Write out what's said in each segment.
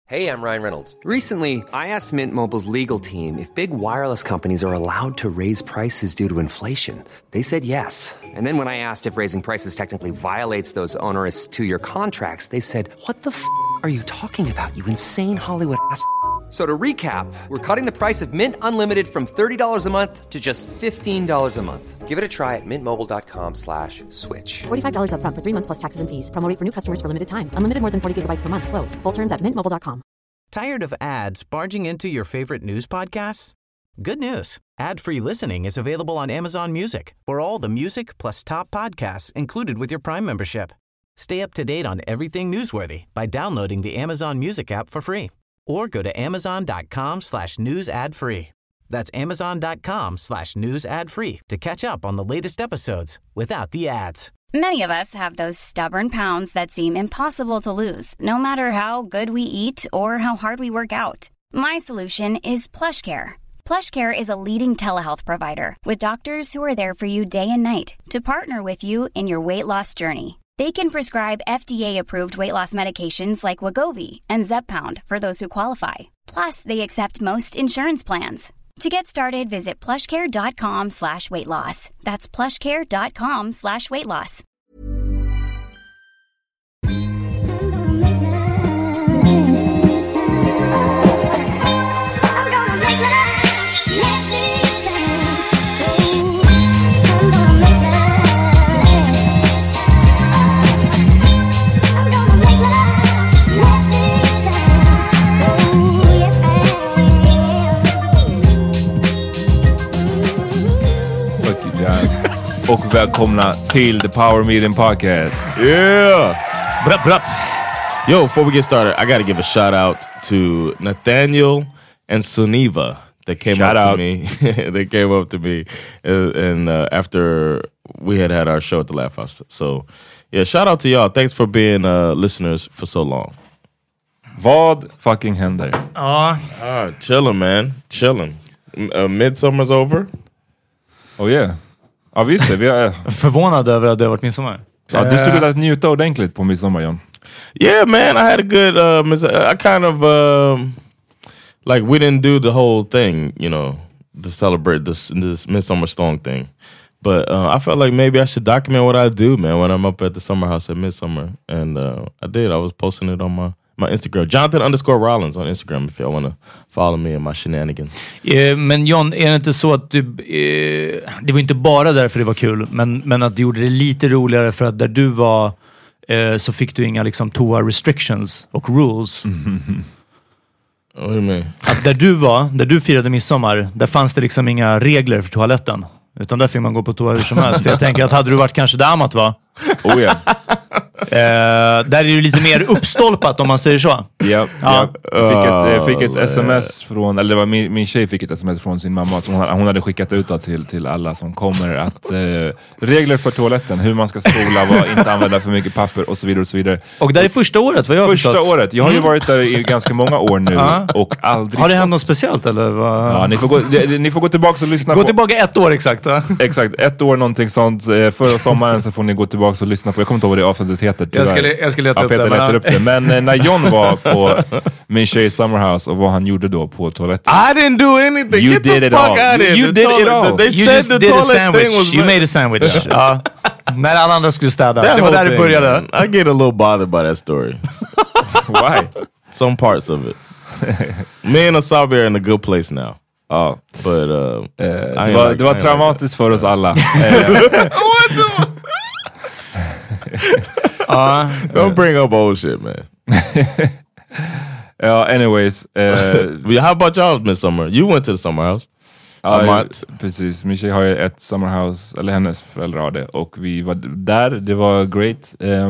Hey, I'm Ryan Reynolds. Recently, I asked Mint Mobile's legal team if big wireless companies are allowed to raise prices due to inflation. They said yes. And then when I asked if raising prices technically violates those onerous 2-year contracts, they said, "What the are you talking about, you insane Hollywood ass?" So to recap, we're cutting the price of Mint Unlimited from $30 a month to just $15 a month. Give it a try at mintmobile.com/switch. $45 up front for 3 months plus taxes and fees. Promo rate for new customers for limited time. Unlimited more than 40 gigabytes per month. Slows full terms at mintmobile.com. Tired of ads barging into your favorite news podcasts? Good news. Ad-free listening is available on Amazon Music for all the music plus top podcasts included with your Prime membership. Stay up to date on everything newsworthy by downloading the Amazon Music app for free. Or go to amazon.com/news ad free. That's amazon.com/news ad free to catch up on the latest episodes without the ads. Many of us have those stubborn pounds that seem impossible to lose, no matter how good we eat or how hard we work out. My solution is PlushCare. PlushCare is a leading telehealth provider with doctors who are there for you day and night to partner with you in your weight loss journey. They can prescribe FDA-approved weight loss medications like Wegovy and Zepbound for those who qualify. Plus, they accept most insurance plans. To get started, visit plushcare.com/weightloss. That's plushcare.com/weightloss. Och välkomna till The Power Meeting Podcast. Yeah! Brup. Yo, before we get started, I gotta give a shout out to Nathaniel and Suniva. They came to me. They came up to me and after we had our show at the Laugh House. So, yeah, shout out to y'all. Thanks for being listeners for so long. Vad fucking händer? Chilling, man. Chilling. Midsummer's over. Oh yeah. Ja visst det, vi är förvånad över att det har varit midsommar. Ja, du såg att njuta ordentligt på midsommar, John. Yeah, man, I had a good I kind of like we didn't do the whole thing, you know, to celebrate this Midsummer Song thing. But I felt like maybe I should document what I do, man, when I'm up at the summer house at Midsummer. And I did. I was posting it on my Instagram. Jonathan_Rollins on Instagram if y'all want to follow me and my shenanigans. Men John, är det inte så att du... det var inte bara därför det var kul, men att du gjorde det lite roligare för att där du var så fick du inga liksom toa restrictions och rules. What do you mean? Att där du firade midsommar, där fanns det liksom inga regler för toaletten. Utan där fick man gå på toa hur som helst. För jag tänker att hade du varit kanske där Amat va? Oh ja. Där är det ju lite mer uppstolpat om man säger så. Ja. Jag fick ett sms från, eller det var min tjej fick ett sms från sin mamma som hon hade skickat ut till alla som kommer att regler för toaletten, hur man ska spola, inte använda för mycket papper och så vidare och så vidare. Och det är första året, vad jag har förstått. Första året. Jag har ju varit där i ganska många år nu och aldrig... Har det hänt något speciellt eller vad? Ja, ni får gå tillbaka och lyssna gå tillbaka 1 år exakt va? Exakt, 1 år någonting sånt. Förra sommaren så får ni gå tillbaka och lyssna på, jag kommer inte ihåg vad det avsnittet heter. Jag ska leta upp det. Men när John var på min tjej Summerhouse och vad han gjorde då på toaletten. I didn't do anything. You Get did the it fuck all. out of here. You did it all. They you said just the did a toilet sandwich. thing was You made a sandwich. När alla andra skulle städa. Det var där det började. I get a little bothered by that story. Why? Some parts of it. Me and Asabi are in a good place now. But det var traumatiskt för oss alla. Don't bring up old shit, man. Anyways. How about y'all's midsummer? You went to the summer house. Precis, min tjej har ju ett summerhouse, eller hennes föräldrar har det, och vi var där, det var great.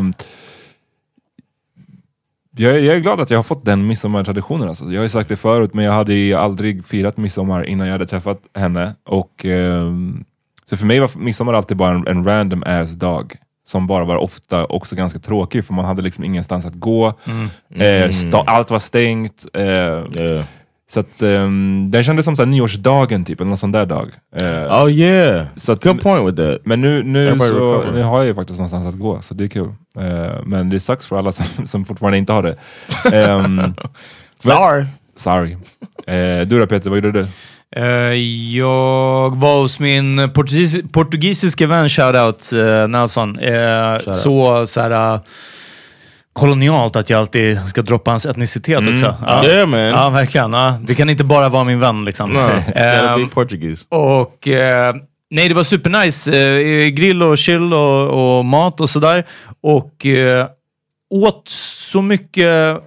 Jag är glad att jag har fått den midsommartraditionen alltså. Jag har ju sagt det förut, men jag hade aldrig firat midsommar innan jag hade träffat henne, och så för mig var midsommar alltid bara en random ass dag som bara var ofta också ganska tråkig, för man hade liksom ingenstans att gå. Allt var stängt. Så att det kändes som så här nyårsdagen typ, eller någon sån där dag. Oh yeah, så att, good point with that. Men nu har jag ju faktiskt någonstans att gå, så det är kul. Men det sucks för alla som fortfarande inte har det. Sorry. Du då Peter, vad gjorde du? Jag var hos min portugisiska vän, shoutout Nelson. Så här kolonialt att jag alltid ska droppa hans etnicitet också. Yeah, man. Ja, verkligen. Ja. Det kan inte bara vara min vän liksom. No, gotta be Portuguese. Och nej, det var supernice. Grill och chill och mat och sådär. Och åt så mycket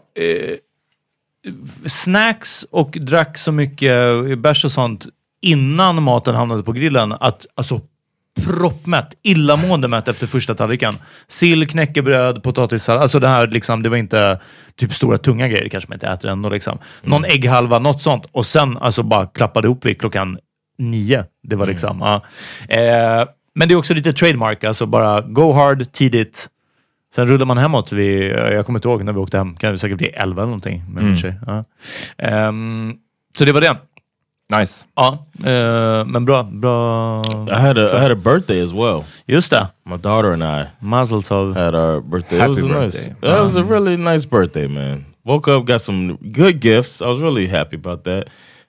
snacks och drack så mycket bärs och sånt innan maten hamnade på grillen att alltså proppmätt, illamående mätt efter första tallriken. Sill, knäckebröd, potatissallad. Alltså det här liksom, det var inte typ stora tunga grejer, kanske man inte äter ändå liksom. Någon ägghalva, något sånt. Och sen alltså bara klappade ihop vid 9:00. Det var liksom, ja. Men det är också lite trademark, alltså bara go hard, tidigt. Sen rullade man hemåt jag kommer inte ihåg när vi åkte hem, kan det säkert bli 11 eller någonting med min tjej. Ja. Så det var det. Nice. Ja, men bra. I had a birthday as well. Just det. My daughter and I Mazel tov. had our birthday. Happy It was birthday. Nice. It was a really nice birthday, man. Woke up, got some good gifts. I was really happy about that.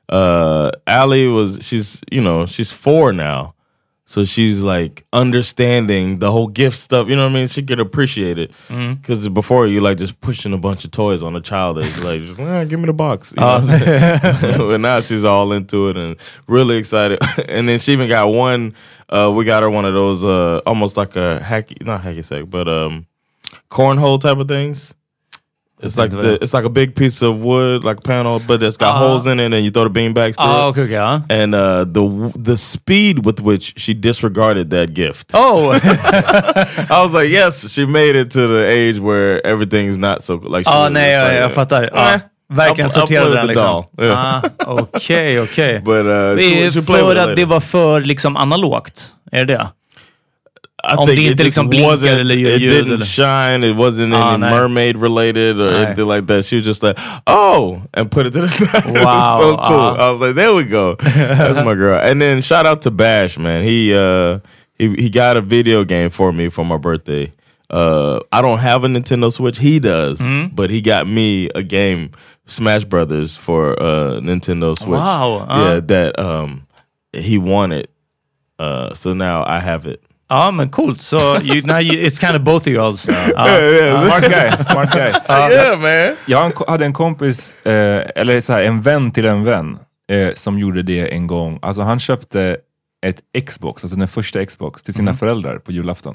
Allie she's 4 now. So she's like understanding the whole gift stuff. You know what I mean? She could appreciate it. Because before you like just pushing a bunch of toys on a child. It's like, just, give me the box. You know what I'm saying? And now she's all into it and really excited. And then she even got one. We got her one of those almost like a not hacky sack, but cornhole type of things. It's like a big piece of wood, like a panel, but it's got holes in it, and you throw the beanbags to it. Okay. And the speed with which she disregarded that gift. Oh! I was like, yes, she made it to the age where everything's not so like. Nej, jag fattar. Verkligen sorterade den liksom. Okej. But för att det var för liksom analogt, är det? I think it just wasn't. It didn't shine. It wasn't any mermaid related or anything like that. She was just like, and put it to the side. Wow, it was so cool. I was like, there we go. That's my girl. And then shout out to Bash, man. He got a video game for me for my birthday. I don't have a Nintendo Switch. He does, but he got me a game, Smash Brothers, for Nintendo Switch. Wow. Yeah, that he wanted. So now I have it. Ja, men coolt. So it's kind of both of y'alls. Smart guy. Yeah, man. Jag hade en kompis, eller så här, en vän till en vän, som gjorde det en gång. Alltså han köpte ett Xbox, alltså den första Xbox, till sina föräldrar på julafton.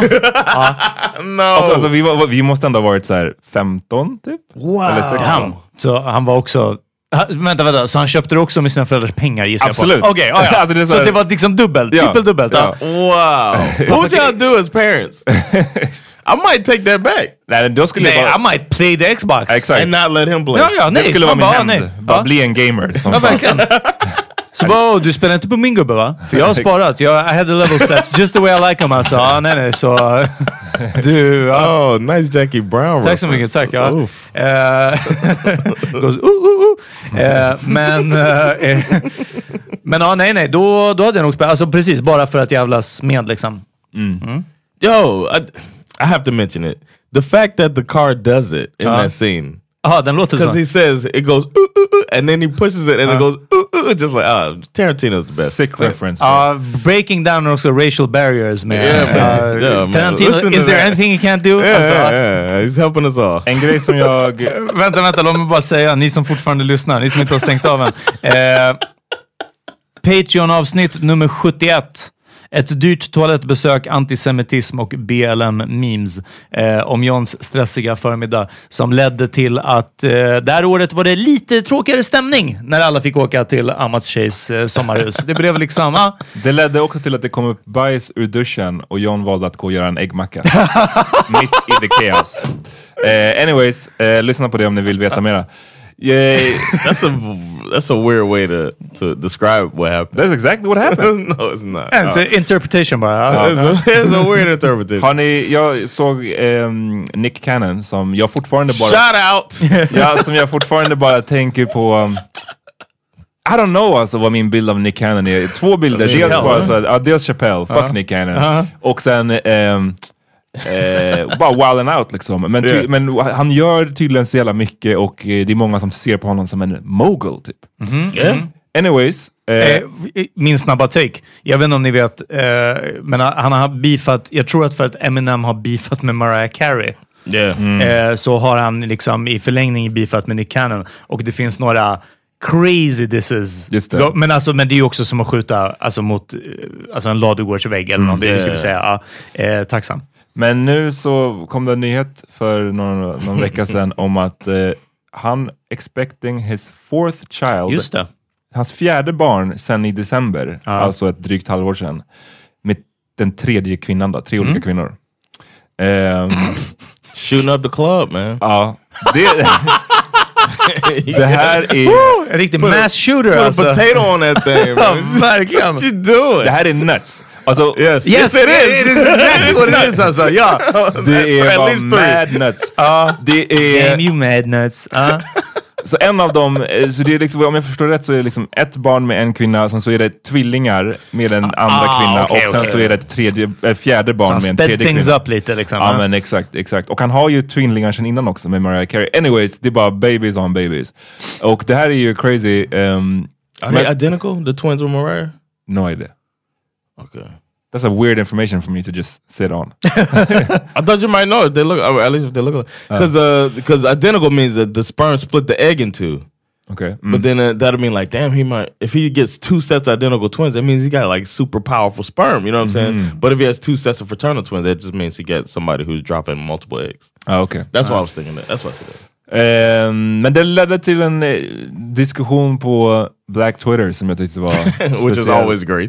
No. Alltså, vi måste ändå ha varit så här 15 typ. Wow. Eller 16. Så han var också... Vänta, så han köpte det också med sina föräldrars pengar, gissar jag på? Absolut. Okej, alltså så det var liksom trippeldubbelt. Ja. Wow. What would y'all do as parents? I might take that back. Nej, då skulle I might play the Xbox. Exakt. And not let him play. Ja, nej. Det skulle vara min hämnd. Bara bli en gamer som fan. Verkligen. Så bara, du spelar inte på min gubbe, va? För jag har sparat. I had the level set just the way I like them. Alltså, nej. Så... Du... nice Jackie Brown. Tack så mycket, tack. Ja. Goes, men nej. Då hade jag nog spelat. Alltså precis, bara för att jävlas med liksom. Yo, I have to mention it. The fact that the car does it in that scene. Den låter så. Because he says, it goes, and then he pushes it and it goes, just like, Tarantino's the best. Sick reference. Breaking down also racial barriers, man. Yeah, Tarantino, is there anything he can't do? Yeah, he's helping us all. En grej som jag... Vänta, låt mig bara säga, ni som fortfarande lyssnar, ni som inte har stängt av än. Patreon-avsnitt nummer 71. Ett dyrt toalettbesök, antisemitism och BLM-memes om Johns stressiga förmiddag som ledde till att det här året var det lite tråkigare stämning när alla fick åka till Amats tjejs sommarhus. Det blev liksom... Det ledde också till att det kom upp bajs ur duschen och John valde att gå och göra en äggmacka. Mitt i the chaos. Anyways, lyssna på det om ni vill veta mera. That's a weird way to describe what happened. That's exactly what happened. No, it's not. It's an interpretation bara. It's a weird interpretation. Jag såg Nick Cannon som jag fortfarande bara... Shout out! Som jag fortfarande bara tänker på... I don't know alltså vad min bild av Nick Cannon är. 2 bilder. Dels Chappelle, fuck Nick Cannon. Och sen... bara wilding out liksom. Men han gör tydligen så jävla mycket och det är många som ser på honom som en mogul typ. Anyways. Min snabba take. Jag vet inte om ni vet, men han har beefat, jag tror att för att Eminem har beefat med Mariah Carey. Så har han liksom i förlängning beefat med Nick Cannon. Och det finns några crazy disses. Men det är ju också som att skjuta mot en ladugårdsvägg eller någonting, ska vi säga. Tacksam. Men nu så kom det en nyhet för någon vecka sedan om att han expecting his 4th child. Just det. Hans 4:e barn sen i december, alltså ett drygt halvår sedan, med den 3:e kvinnan då, 3 olika kvinnor. Shooting up the club, man. Ja, det här är en riktig mass shooter. Put a potato on that thing, man. Verkligen. What you doing? Det här är nuts. Alltså, yes, it is. It is exactly what it is, alltså. Ja. Det är bara mad nuts. Det är... Damn you mad nuts. Så en av dem, så det är liksom, om jag förstår rätt så är det liksom ett barn med en kvinna, sen så är det tvillingar med en andra kvinna och sen så är det ett 4:e barn med en 3:e kvinna. Things up lite liksom. Ja, men exakt. Och han har ju tvillingar sedan innan också med Mariah Carey. Anyways, det är bara babies on babies. Och det här är ju crazy. Are they identical? The twins with Mariah? No idea. Okay. That's a weird information for me to just sit on. I thought you might know if they look, or at least if they look like, because identical means that the sperm split the egg in two. Okay. But then that'll mean like, damn, he might, if he gets 2 sets of identical twins, that means he got like super powerful sperm, you know what I'm saying? But if he has 2 sets of fraternal twins, that just means he gets somebody who's dropping multiple eggs. Okay. That's why I was thinking that. That's why I said that. Men det ledde till en diskussion på Black Twitter som jag tyckte var which is always great.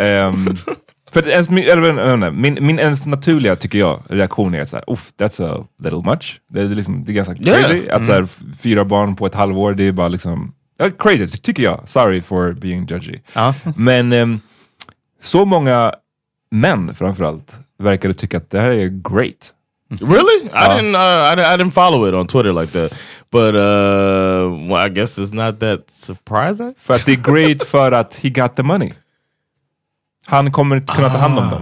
För min ens naturliga, tycker jag, reaktion är så här, that's a little much. Det är ganska crazy. Att så här, 4 barn på ett halvår, det är bara liksom crazy, tycker jag. Sorry for being judgy. Men så många män framförallt verkade tycka att det här är great. Really? I didn't follow it on Twitter like that. But well, I guess it's not that surprising. För att det är great för att he got the money. Han kommer inte kunna ta hand om dem.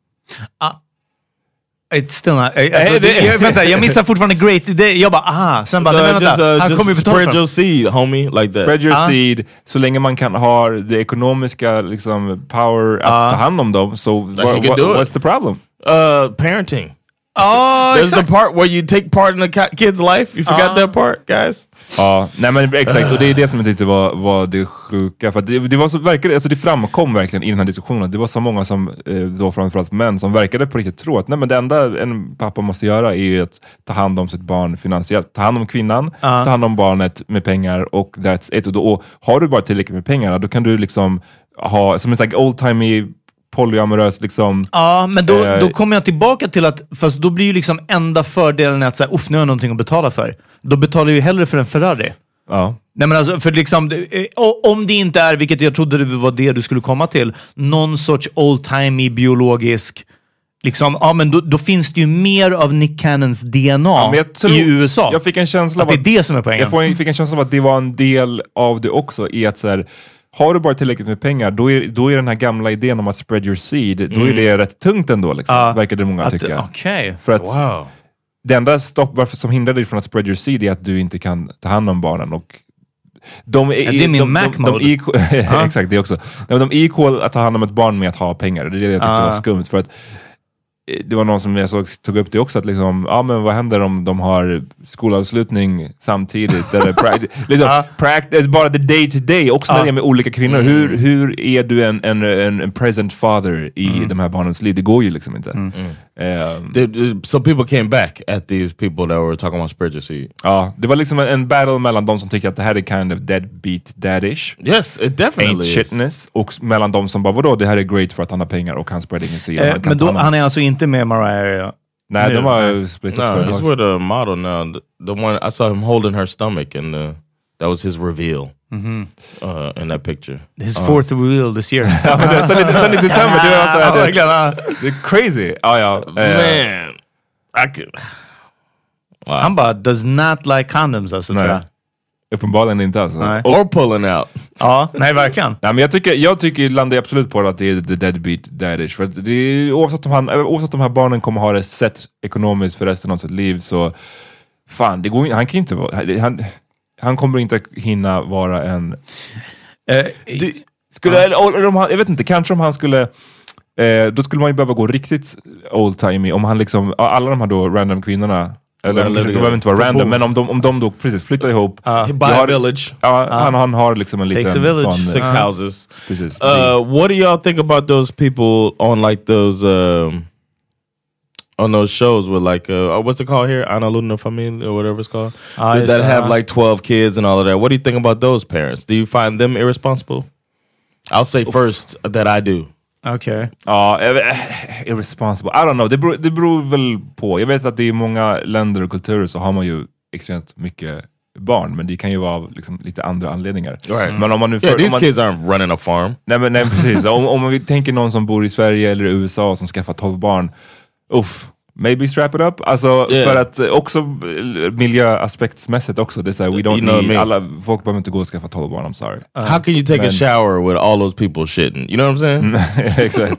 It's still not... vänta, jag missar fortfarande great. Jag bara, sen bara, han kommer ju betala spread your seed, homie, like that. Spread your seed, så länge man kan ha det ekonomiska liksom, power att ta hand om dem. So what's the problem? Parenting. There's the part where you take part in the kid's life. You forgot that part, guys? Ja, nej men exakt. Och det är det som jag tyckte var det sjuka. För att det var så verkligen, alltså det framkom verkligen i den här diskussionen. Det var så många som, då framförallt män, som verkade på riktigt tro att nej, men det enda en pappa måste göra är ju att ta hand om sitt barn finansiellt. Ta hand om kvinnan, ta hand om barnet med pengar och that's it. Och har du bara tillräckligt med pengar, då kan du liksom ha, som en sån här old-timey polyamorös liksom. Ja, men då kommer jag tillbaka till att, fast då blir ju liksom enda fördelen att säga, nu har jag någonting att betala för. Då betalar jag ju hellre för en Ferrari. Ja. Nej, men alltså, för liksom, om det inte är, vilket jag trodde det var det du skulle komma till, någon sorts old-timey biologisk liksom, men då finns det ju mer av Nick Cannons DNA i USA. Jag fick en känsla att det är det som är poängen. Jag fick en känsla av att det var en del av det också, i att så här, har du bara tillräckligt med pengar, då är den här gamla idén om att spread your seed, då är det rätt tungt ändå, liksom, verkar det många tycka. Okay. För att det enda varför som hindrar dig från att spread your seed är att du inte kan ta hand om barnen. Och det är min Mac-mode. Exakt, det också. De equal att ta hand om ett barn med att ha pengar. Det är det jag tyckte var skumt, för att det var någon som jag tog upp det också, att liksom, men vad händer om de har skolavslutning samtidigt, eller liksom, practice, bara the day to day, också när det är med olika kvinnor. Hur är du en present father i de här barnens liv? Det går ju liksom inte. So people came back at these people that were talking about spread your seed. Ja, det var liksom en battle mellan de som tycker att det här är kind of deadbeat daddish. Yes, it definitely ain't shitness. Och mellan de som bara, vadå, det här är great för att han har pengar och han spreading his seed. Men då, han är alltså inte med Mariah? Nej, de har splittat för he's with a model now. The one I saw him holding her stomach, and that was his reveal in that picture. His 4th reveal this year. Sen i december, det är crazy. Man, I could... Han bara does not like condoms, alltså, tror jag. Uppenbarligen inte alltså. Or pulling out. Ja, nej verkligen. Nej, men jag tycker landar absolut på att det är the deadbeat daddish. För att det är, oavsett om de här barnen kommer ha det sett ekonomiskt för resten av sitt liv, så fan, det går, han kan inte vara... Han kommer inte hinna vara en... jag vet inte, kanske om han skulle... då skulle man ju behöva gå riktigt old-timey. Om han liksom... Alla de här då random kvinnorna... Eller de behöver inte vara random, men om de då precis flyttar ihop... buy a village. Han har liksom en liten... Takes a village, sån, 6 houses. Precis. What do y'all think about those people on like those... on those shows with like what's it called here, Ana Luna Familj or whatever it's called, that have like 12 kids and all of that. What do you think about those parents? Do you find them irresponsible? I'll say first that I do. Okay. Ja, irresponsible. I don't know. Det beror väl på. Jag vet att det är många länder och kulturer så har man ju extremt mycket barn, men det kan ju vara liksom lite andra anledningar. Right. Men om man nu these kids aren't running a farm. Nej precis. om man tänker någon som bor i Sverige eller USA som skaffar 12 barn. Maybe strap it up. Alltså för att också miljöaspektsmässigt också. Det är såhär, we don't need alla, folk behöver inte gå och skaffa 12 barn, I'm sorry. How can you take a shower with all those people shitting? You know what I'm saying? Exakt.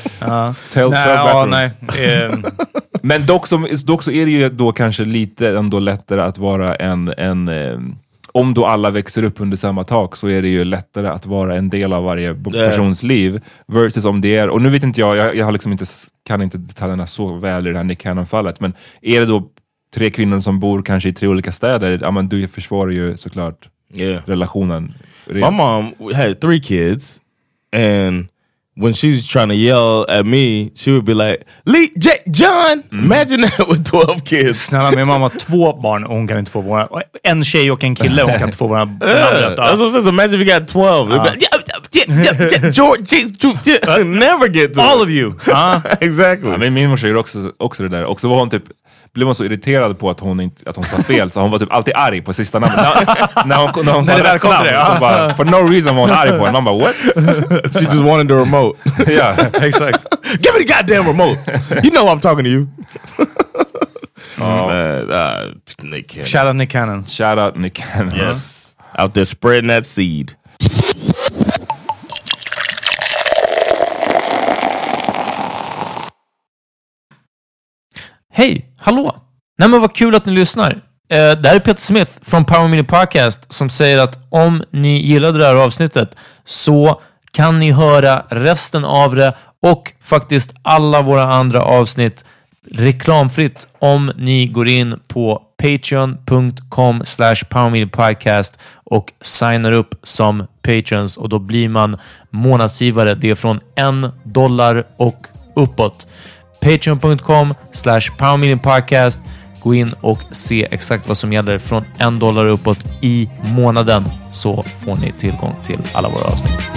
Nej. Men dock så är det ju då kanske lite ändå lättare att vara en om då alla växer upp under samma tak, så är det ju lättare att vara en del av varje persons liv versus om det är, och nu vet inte jag har liksom kan inte detaljerna så väl i det här Nick Cannon-fallet, men är det då 3 kvinnor som bor kanske i 3 olika städer, ja men du försvarar ju såklart relationen. My mom had 3 kids, and when she's trying to yell at me, she would be like, John! Imagine that with 12 kids. Snälla, min mamma har 2 barn och hon kan inte få våra... En tjej och en kille, hon kan inte få våra namn. That's what I'm saying. Imagine if you got 12. George, never get to all of you. Exactly. Ja, men min morsa gjorde också det där. Och så var hon typ... blev hon så irriterad på att hon sa fel, så hon var typ alltid arg på sista namnet. När hon sa rätt namn, så bara, for no reason var hon arg på henne. Man bara, what? She just wanted the remote. Yeah, exakt. Give me the goddamn remote. You know I'm talking to you. Nick Cannon. Shout out Nick Cannon. Shout out Nick Cannon. Yes. Out there spreading that seed. Hej, hallå! Nej men vad kul att ni lyssnar. Det här är Peter Smith från Power Mini Podcast som säger att om ni gillade det här avsnittet så kan ni höra resten av det och faktiskt alla våra andra avsnitt reklamfritt om ni går in på patreon.com/powerminipodcast och signar upp som patrons, och då blir man månadsgivare. Det är från $1 och uppåt. Patreon.com/powerminipodcast. Gå in och se exakt vad som gäller från $1 uppåt i månaden, så får ni tillgång till alla våra avsnitt.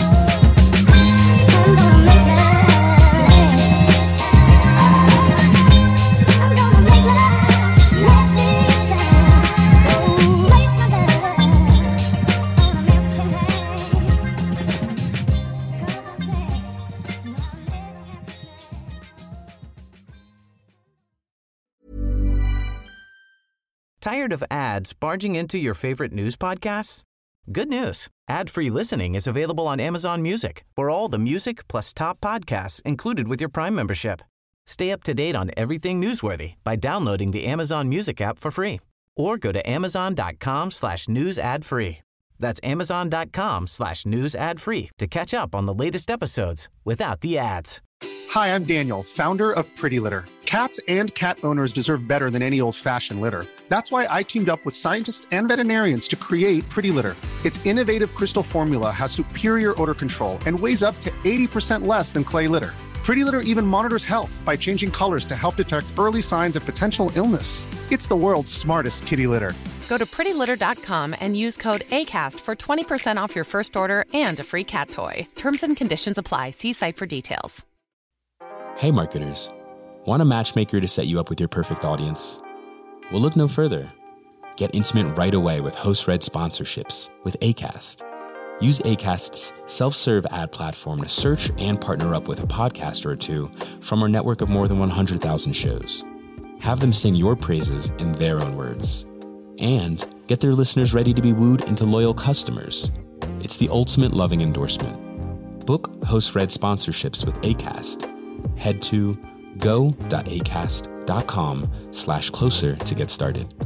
Tired of ads barging into your favorite news podcasts? Good news. Ad-free listening is available on Amazon Music for all the music plus top podcasts included with your Prime membership. Stay up to date on everything newsworthy by downloading the Amazon Music app for free or go to amazon.com/news ad free. That's amazon.com/news ad free to catch up on the latest episodes without the ads. Hi, I'm Daniel, founder of Pretty Litter. Cats and cat owners deserve better than any old-fashioned litter. That's why I teamed up with scientists and veterinarians to create Pretty Litter. Its innovative crystal formula has superior odor control and weighs up to 80% less than clay litter. Pretty Litter even monitors health by changing colors to help detect early signs of potential illness. It's the world's smartest kitty litter. Go to prettylitter.com and use code ACAST for 20% off your first order and a free cat toy. Terms and conditions apply. See site for details. Hey marketers, want a matchmaker to set you up with your perfect audience? Well, look no further. Get intimate right away with host-read sponsorships with Acast. Use Acast's self-serve ad platform to search and partner up with a podcaster or two from our network of more than 100,000 shows. Have them sing your praises in their own words. and get their listeners ready to be wooed into loyal customers. It's the ultimate loving endorsement. Book Host Red sponsorships with Acast. Head to go.acast.com/closer to get started.